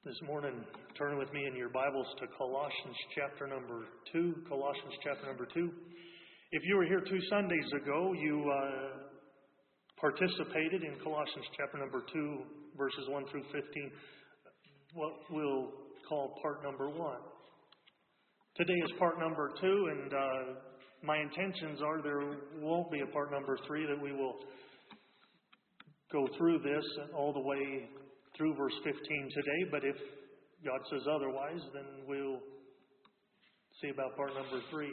This morning, turn with me in your Bibles to Colossians chapter number 2. Colossians chapter number 2. If you were here 2 Sundays ago, you participated in Colossians chapter number 2, verses 1 through 15, what we'll call part number 1. Today is part number 2, and my intentions are there won't be a part number 3, that we will go through this all the way through verse 15 today, but if God says otherwise, then we'll see about part number 3.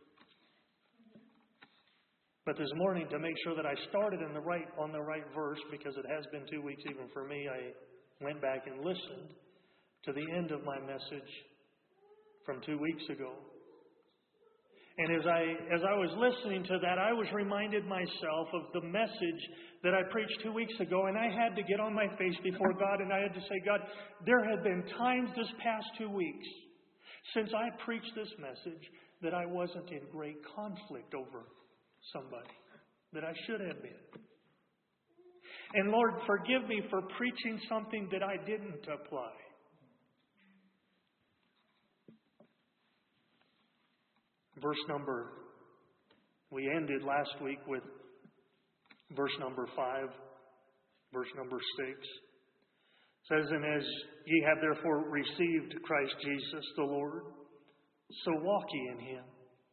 But this morning, to make sure that I started on the right verse, because it has been 2 weeks even for me, I went back and listened to the end of my message from 2 weeks ago. And as I was listening to that, I was reminded myself of the message that I preached 2 weeks ago, and I had to get on my face before God, and I had to say, God, there have been times this past 2 weeks since I preached this message that I wasn't in great conflict over somebody, that I should have been. And Lord, forgive me for preaching something that I didn't apply. We ended last week with verse number 5, verse number 6. It says, "And as ye have therefore received Christ Jesus the Lord, so walk ye in Him,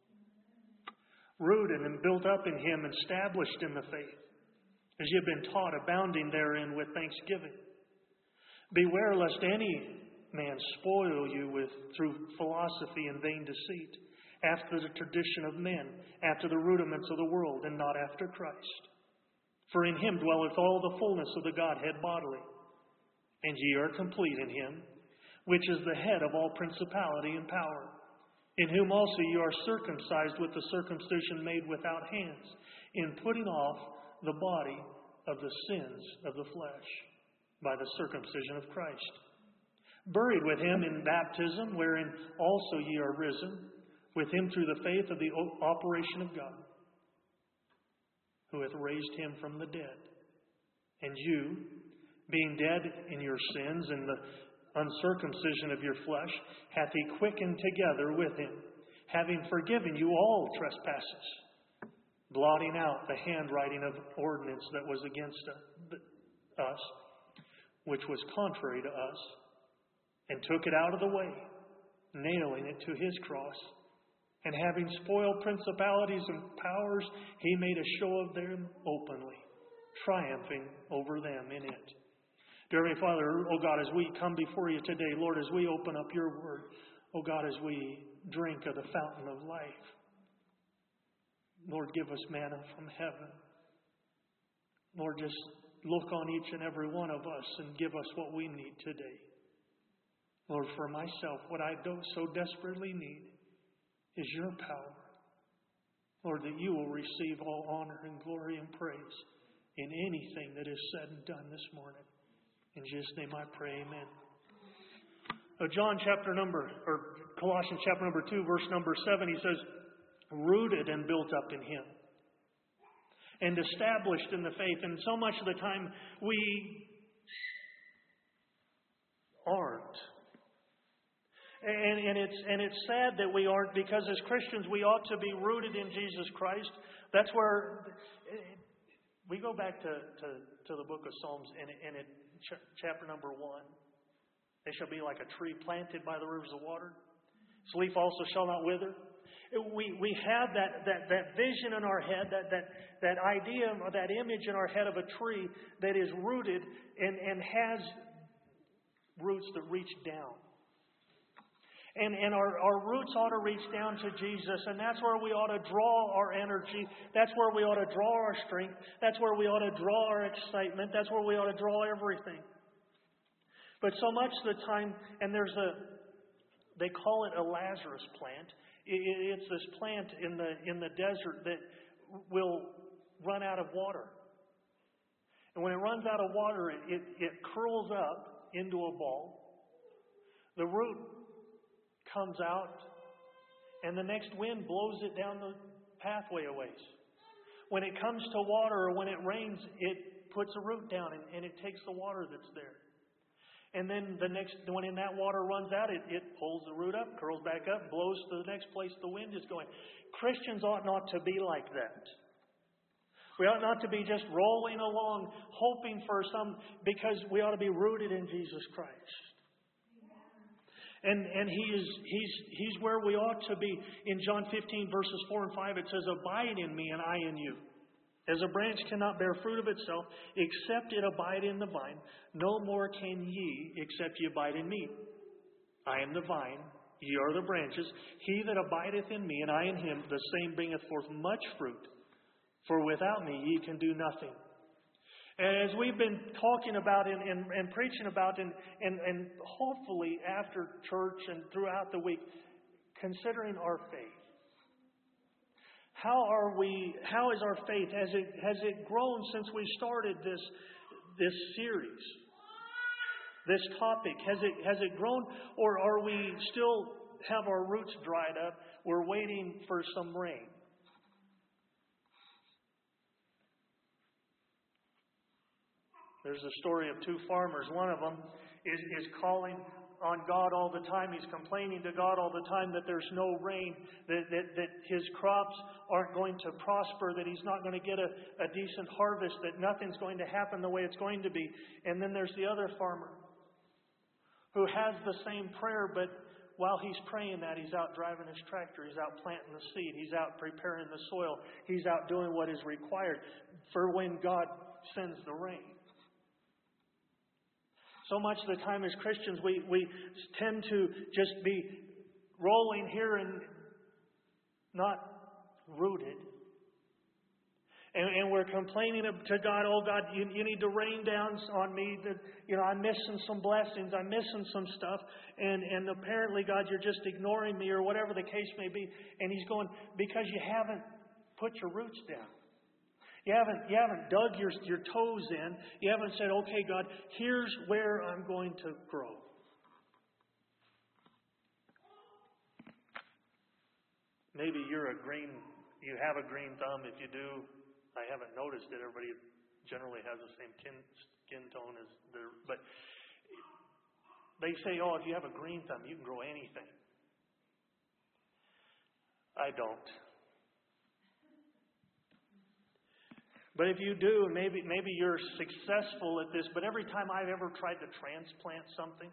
rooted and built up in Him, and established in the faith, as ye have been taught, abounding therein with thanksgiving. Beware lest any man spoil you through philosophy and vain deceit, after the tradition of men, after the rudiments of the world, and not after Christ. For in Him dwelleth all the fullness of the Godhead bodily. And ye are complete in Him, which is the head of all principality and power, in whom also ye are circumcised with the circumcision made without hands, in putting off the body of the sins of the flesh, by the circumcision of Christ. Buried with Him in baptism, wherein also ye are risen, with Him through the faith of the operation of God, who hath raised Him from the dead. And you, being dead in your sins and the uncircumcision of your flesh, hath He quickened together with Him, having forgiven you all trespasses, blotting out the handwriting of ordinance that was against us, which was contrary to us, and took it out of the way, nailing it to His cross. And having spoiled principalities and powers, He made a show of them openly, triumphing over them in it." Dear Heavenly Father, O God, as we come before you today, Lord, as we open up your word, O God, as we drink of the fountain of life, Lord, give us manna from heaven. Lord, just look on each and every one of us and give us what we need today. Lord, for myself, what I so desperately need is your power. Lord, that you will receive all honor and glory and praise in anything that is said and done this morning. In Jesus' name I pray, amen. Colossians chapter number 2, verse number 7, he says, rooted and built up in Him, and established in the faith. And so much of the time we aren't. And it's sad that we aren't, because as Christians we ought to be rooted in Jesus Christ. That's where we go back to the book of Psalms, and in chapter number 1, they shall be like a tree planted by the rivers of water. Its leaf also shall not wither. We have that vision in our head, that idea, that image in our head of a tree that is rooted and has roots that reach down. And our roots ought to reach down to Jesus, and that's where we ought to draw our energy. That's where we ought to draw our strength. That's where we ought to draw our excitement. That's where we ought to draw everything. But so much of the time, and they call it a Lazarus plant. It's this plant in the desert that will run out of water. And when it runs out of water, it curls up into a ball. The root comes out, and the next wind blows it down the pathway a ways. When it comes to water, or when it rains, it puts a root down and it takes the water that's there. And then when that water runs out, it pulls the root up, curls back up, blows to the next place the wind is going. Christians ought not to be like that. We ought not to be just rolling along, hoping for because we ought to be rooted in Jesus Christ. And He's where we ought to be. In John 15, verses 4 and 5, it says, "Abide in me and I in you. As a branch cannot bear fruit of itself, except it abide in the vine, no more can ye, except ye abide in me. I am the vine, ye are the branches. He that abideth in me, and I in him, the same bringeth forth much fruit. For without me ye can do nothing." And as we've been talking about and preaching about, and hopefully after church and throughout the week, considering our faith. How is our faith? Has it grown since we started this series? This topic, has it grown, or are we still have our roots dried up? We're waiting for some rain. There's a story of two farmers. One of them is calling on God all the time. He's complaining to God all the time that there's no rain, that his crops aren't going to prosper, that he's not going to get a decent harvest, that nothing's going to happen the way it's going to be. And then there's the other farmer who has the same prayer, but while he's praying that, he's out driving his tractor, he's out planting the seed, he's out preparing the soil, he's out doing what is required for when God sends the rain. So much of the time as Christians, we tend to just be rolling here and not rooted. And we're complaining to God, "Oh God, you need to rain down on me. That I'm missing some blessings. I'm missing some stuff. And apparently, God, you're just ignoring me," or whatever the case may be. And He's going, "Because you haven't put your roots down. You haven't dug your toes in. You haven't said, 'Okay, God, here's where I'm going to grow.'" Maybe you have a green thumb. If you do, I haven't noticed it. Everybody generally has the same skin tone as but they say, "Oh, if you have a green thumb, you can grow anything." I don't. But if you do, maybe you're successful at this, but every time I've ever tried to transplant something,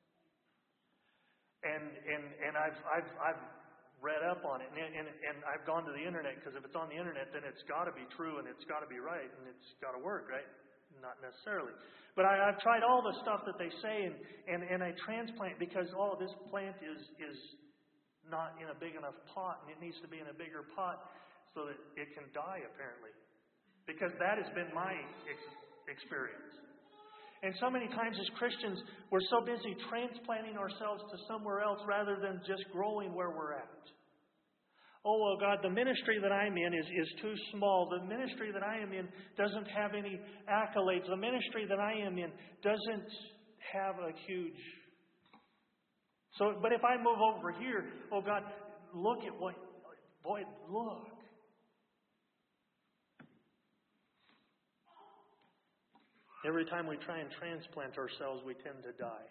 and I've read up on it, and I've gone to the internet, because if it's on the internet, then it's got to be true, and it's got to be right, and it's got to work, right? Not necessarily. But I've tried all the stuff that they say, and I transplant because, this plant is not in a big enough pot, and it needs to be in a bigger pot so that it can die, apparently. Because that has been my experience. And so many times as Christians, we're so busy transplanting ourselves to somewhere else rather than just growing where we're at. "Oh, well, God, the ministry that I'm in is too small. The ministry that I am in doesn't have any accolades. The ministry that I am in doesn't have a huge..." But if I move over here, "Oh, God, look at look. Every time we try and transplant ourselves, we tend to die.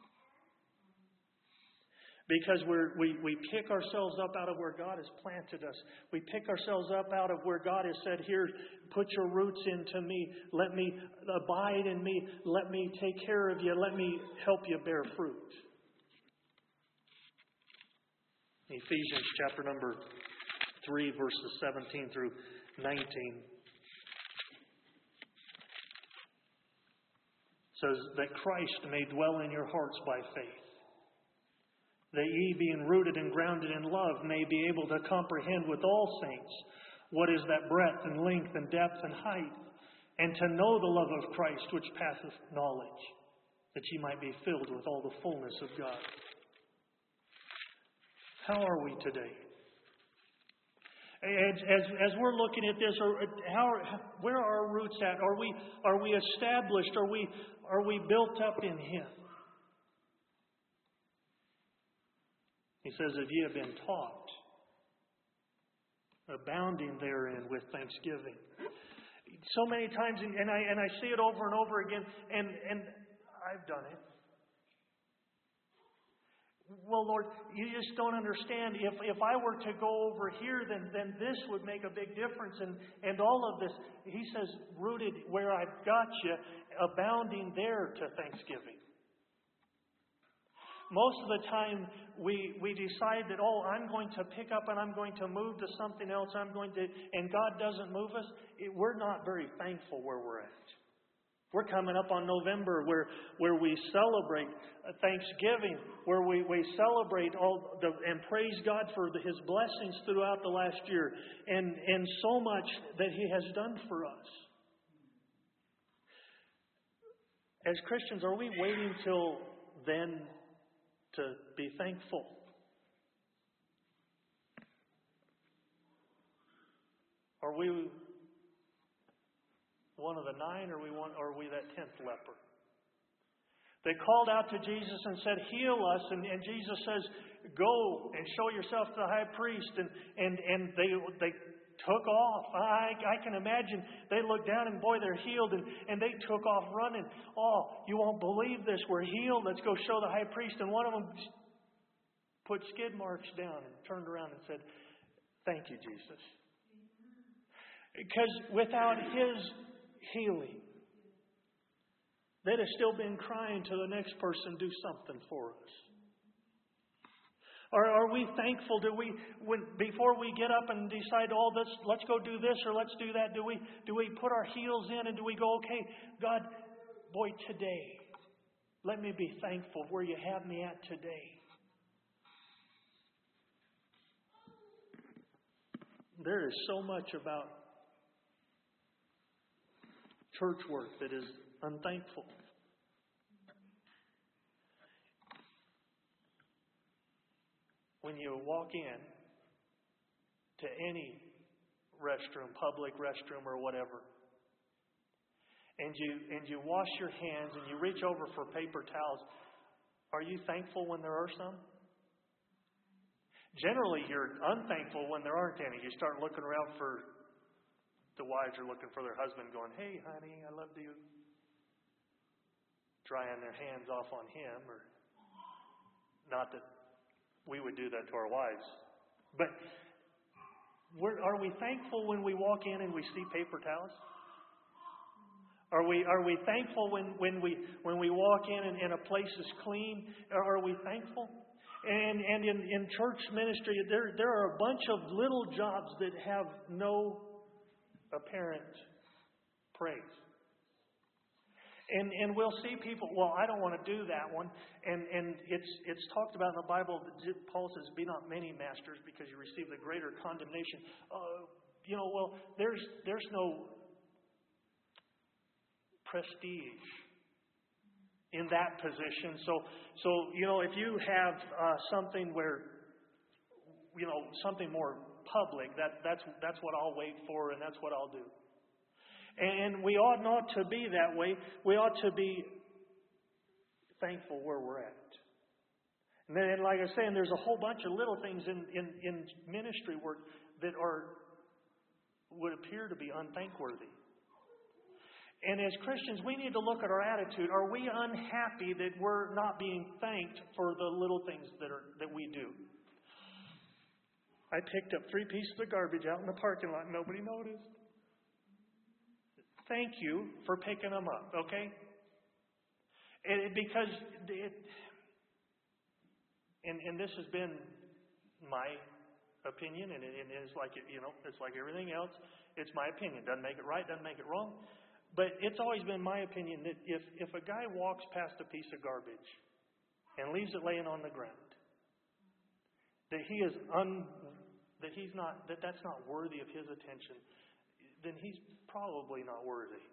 Because we pick ourselves up out of where God has planted us. We pick ourselves up out of where God has said, "Here, put your roots into me. Let me abide in me. Let me take care of you. Let me help you bear fruit." Ephesians chapter number 3, verses 17 through 19. Says that Christ may dwell in your hearts by faith, that ye, being rooted and grounded in love, may be able to comprehend with all saints what is that breadth and length and depth and height, and to know the love of Christ which passeth knowledge, that ye might be filled with all the fullness of God. How are we today? As we're looking at this, where are our roots at? Are we established? Are we built up in Him? He says, "If ye have been taught, abounding therein with thanksgiving." So many times, and I see it over and over again, and I've done it. Well, Lord, you just don't understand. If I were to go over here, then this would make a big difference. And all of this, he says, rooted where I've got you, abounding there to thanksgiving. Most of the time, we decide that, I'm going to pick up and I'm going to move to something else. And God doesn't move us. We're not very thankful where we're at. We're coming up on November where we celebrate Thanksgiving, where we celebrate and praise God for His blessings throughout the last year and so much that He has done for us. As Christians, are we waiting till then to be thankful? Are we one of the 9, or are we that 10th leper? They called out to Jesus and said, heal us. And Jesus says, go and show yourself to the high priest. And they took off. I can imagine they looked down and boy, they're healed. And they took off running. Oh, you won't believe this. We're healed. Let's go show the high priest. And one of them put skid marks down and turned around and said, thank you, Jesus. Because without His healing, they'd have still been crying to the next person, do something for us. Or are we thankful? Before we get up and decide, let's go do this or let's do that, do we put our heels in and do we go, okay, God, boy, today, let me be thankful where you have me at today. There is so much about church work that is unthankful. When you walk in to any restroom, public restroom or whatever, and you wash your hands and you reach over for paper towels, are you thankful when there are some? Generally, you're unthankful when there aren't any. You start looking around for the wives are looking for their husband going, hey, honey, I love you. Drying their hands off on him. Or not that we would do that to our wives. But are we thankful when we walk in and we see paper towels? Are we thankful when we walk in and a place is clean? Are we thankful? And in church ministry, there are a bunch of little jobs that have no apparent praise. And we'll see people, well, I don't want to do that one. And it's talked about in the Bible that Paul says, be not many masters because you receive the greater condemnation. There's no prestige in that position. So if you have something where, something more public, that's what I'll wait for and that's what I'll do. And we ought not to be that way. We ought to be thankful where we're at. And then, like I was saying, there's a whole bunch of little things in ministry work that would appear to be unthankworthy. And as Christians, we need to look at our attitude. Are we unhappy that we're not being thanked for the little things that we do? I picked up 3 pieces of garbage out in the parking lot and nobody noticed. Thank you for picking them up, okay? Because this has been my opinion, and it is like it's like everything else. It's my opinion. Doesn't make it right, doesn't make it wrong. But it's always been my opinion that if a guy walks past a piece of garbage and leaves it laying on the ground, that that's not worthy of his attention, then he's probably not worthy.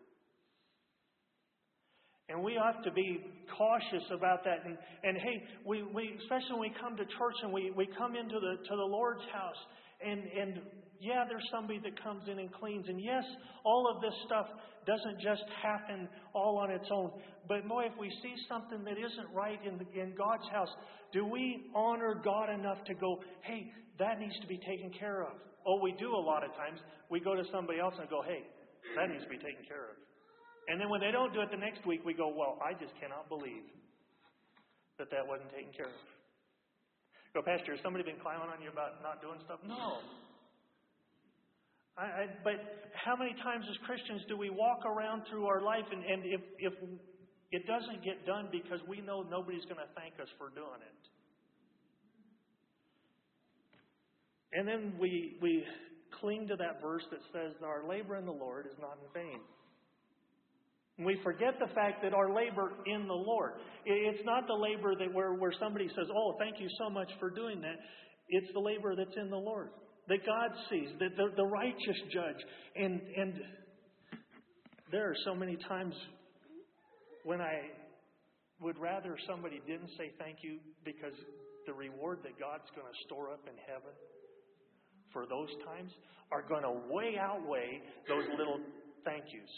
And we have to be cautious about that. And hey, we especially when we come to church and we come into the Lord's house, and yeah, there's somebody that comes in and cleans. And yes, all of this stuff doesn't just happen all on its own. But boy, if we see something that isn't right in God's house, do we honor God enough to go, hey, that needs to be taken care of? Oh, we do a lot of times. We go to somebody else and go, hey, that needs to be taken care of. And then when they don't do it the next week, we go, well, I just cannot believe that wasn't taken care of. Go, Pastor, has somebody been climbing on you about not doing stuff? No. But how many times as Christians do we walk around through our life and if it doesn't get done because we know nobody's going to thank us for doing it? And then we cling to that verse that says our labor in the Lord is not in vain. And we forget the fact that our labor in the Lord, it's not the labor that where somebody says, oh, thank you so much for doing that. It's the labor that's in the Lord, that God sees, that the righteous judge. And there are so many times when I would rather somebody didn't say thank you, because the reward that God's going to store up in heaven for those times are going to way outweigh those little thank yous.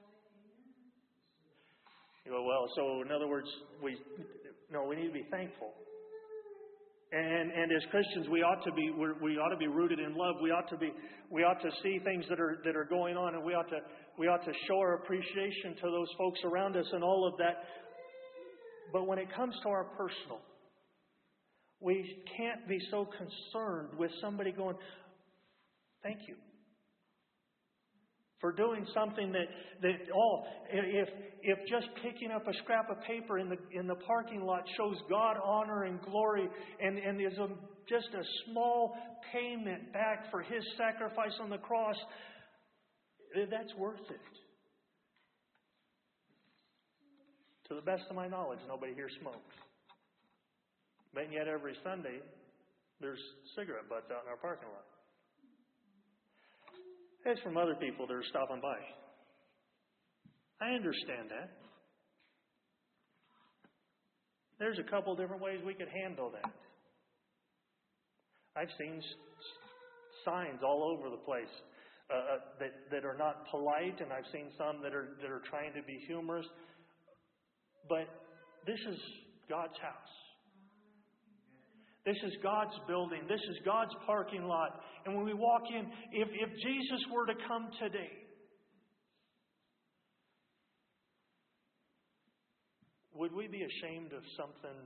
You go, well, so in other words, we need to be thankful. And as Christians, we ought to be rooted in love. We ought to see things that are going on, and we ought to show our appreciation to those folks around us and all of that. But when it comes to our personal, we can't be so concerned with somebody going, thank you for doing something if just picking up a scrap of paper in the parking lot shows God honor and glory and is just a small payment back for His sacrifice on the cross, that's worth it. To the best of my knowledge, nobody here smokes. But yet every Sunday, there's cigarette butts out in our parking lot. It's from other people that are stopping by. I understand that. There's a couple different ways we could handle that. I've seen signs all over the place that are not polite, and I've seen some that are trying to be humorous. But this is God's house. This is God's building. This is God's parking lot. And when we walk in, if Jesus were to come today, would we be ashamed of something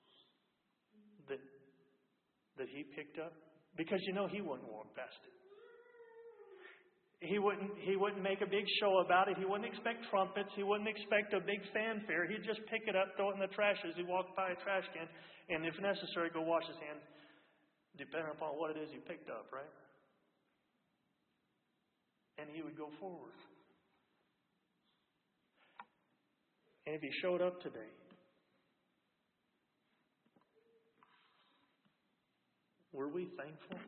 that He picked up? Because He wouldn't walk past it. He wouldn't make a big show about it. He wouldn't expect trumpets. He wouldn't expect a big fanfare. He'd just pick it up, throw it in the trash as he walked by a trash can, and if necessary, go wash his hands, depending upon what it is he picked up, right? And he would go forward. And if he showed up today, were we thankful?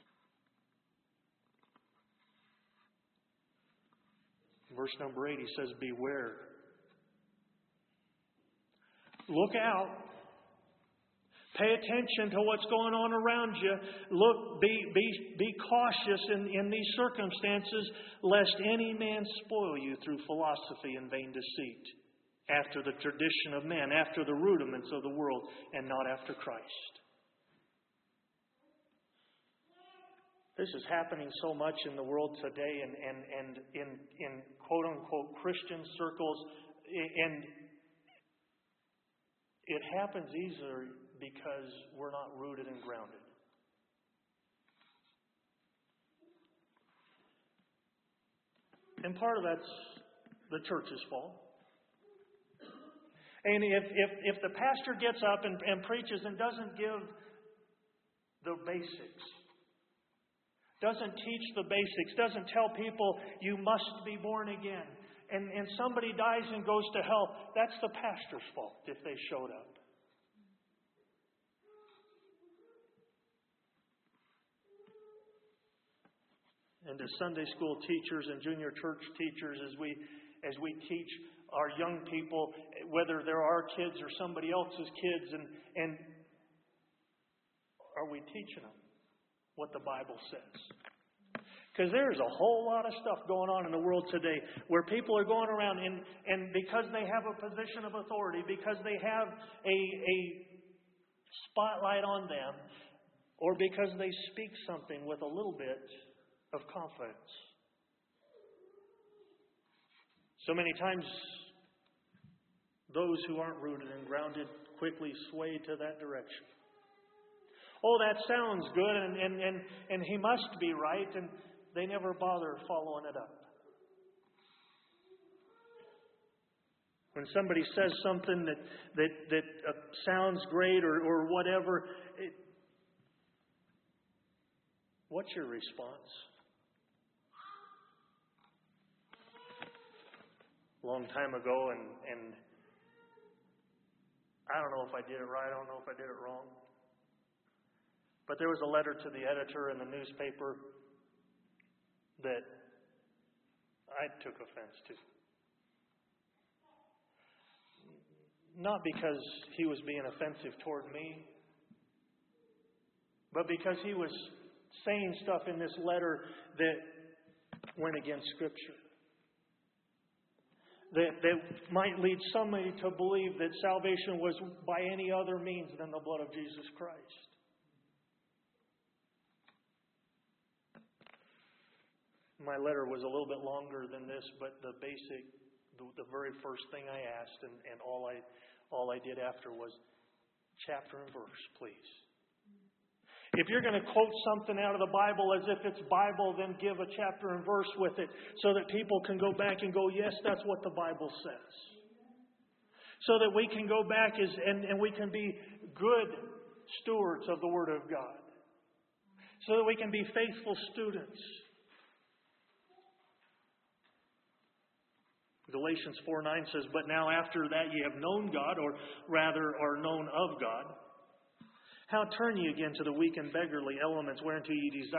Verse number 8, he says, beware. Look out. Pay attention to what's going on around you. Look, be cautious in these circumstances, lest any man spoil you through philosophy and vain deceit, after the tradition of men, after the rudiments of the world, and not after Christ. This is happening so much in the world today and in quote-unquote Christian circles. And it happens easier because we're not rooted and grounded. And part of that's the church's fault. And if the pastor gets up and preaches and doesn't give the basics, doesn't teach the basics, doesn't tell people you must be born again, and somebody dies and goes to hell, that's the pastor's fault if they showed up. And as Sunday school teachers and junior church teachers, as we teach our young people, whether they're our kids or somebody else's kids, and are we teaching them what the Bible says? Because there's a whole lot of stuff going on in the world today where people are going around and because they have a position of authority, because they have a spotlight on them, or because they speak something with a little bit of confidence. So many times, those who aren't rooted and grounded quickly sway to that direction. Oh, that sounds good, and he must be right, and they never bother following it up. When somebody says something that sounds great or whatever, what's your response? A long time ago, and I don't know if I did it right, I don't know if I did it wrong. But there was a letter to the editor in the newspaper that I took offense to. Not because he was being offensive toward me, but because he was saying stuff in this letter that went against Scripture. That might lead somebody to believe that salvation was by any other means than the blood of Jesus Christ. My letter was a little bit longer than this, but the very first thing I asked, and all I did after was chapter and verse, please. If you're going to quote something out of the Bible as if it's Bible, then give a chapter and verse with it so that people can go back and go, yes, that's what the Bible says. So that we can go back and we can be good stewards of the Word of God. So that we can be faithful students. Galatians 4:9 says, but now after that ye have known God, or rather are known of God, how turn ye again to the weak and beggarly elements whereunto ye desire